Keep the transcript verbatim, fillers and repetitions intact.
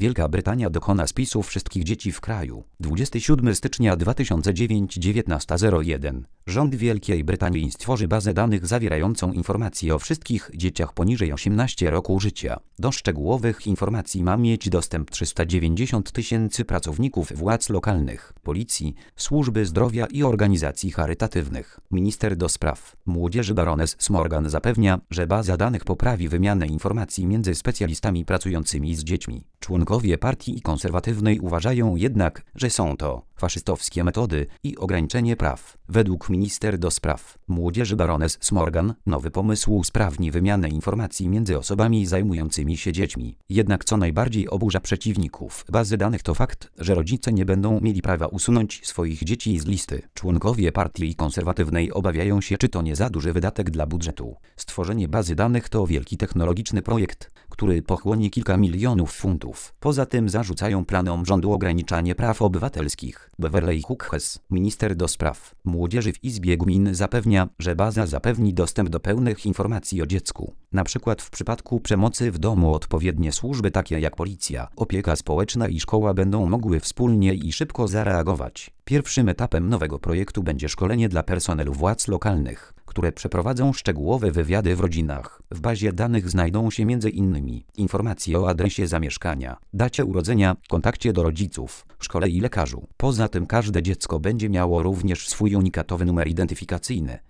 Wielka Brytania dokona spisu wszystkich dzieci w kraju. dwudziestego siódmego stycznia dwa tysiące dziewiątego, dziewiętnasta zero jeden. Rząd Wielkiej Brytanii stworzy bazę danych zawierającą informacje o wszystkich dzieciach poniżej osiemnastego roku życia. Do szczegółowych informacji ma mieć dostęp trzysta dziewięćdziesiąt tysięcy pracowników władz lokalnych, policji, służby zdrowia i organizacji charytatywnych. Minister do spraw młodzieży baroness Smorgan zapewnia, że baza danych poprawi wymianę informacji między specjalistami pracującymi z dziećmi. Członkowie partii konserwatywnej uważają jednak, że są to faszystowskie metody i ograniczenie praw. Według minister do spraw młodzieży baroness Smorgan nowy pomysł usprawni wymianę informacji między osobami zajmującymi się dziećmi. Jednak co najbardziej oburza przeciwników bazy danych to fakt, że rodzice nie będą mieli prawa usunąć swoich dzieci z listy. Członkowie partii konserwatywnej obawiają się, czy to nie za duży wydatek dla budżetu. Stworzenie bazy danych to wielki technologiczny projekt, który pochłonie kilka milionów funtów. Poza tym zarzucają planom rządu ograniczanie praw obywatelskich. Beverley Hughes, minister do spraw młodzieży w Izbie Gmin, zapewnia, że baza zapewni dostęp do pełnych informacji o dziecku. Na przykład w przypadku przemocy w domu odpowiednie służby takie jak policja, opieka społeczna i szkoła będą mogły wspólnie i szybko zareagować. Pierwszym etapem nowego projektu będzie szkolenie dla personelu władz lokalnych, które przeprowadzą szczegółowe wywiady w rodzinach. W bazie danych znajdą się między innymi informacje o adresie zamieszkania, dacie urodzenia, kontakcie do rodziców, szkole i lekarzu. Poza tym każde dziecko będzie miało również swój unikatowy numer identyfikacyjny.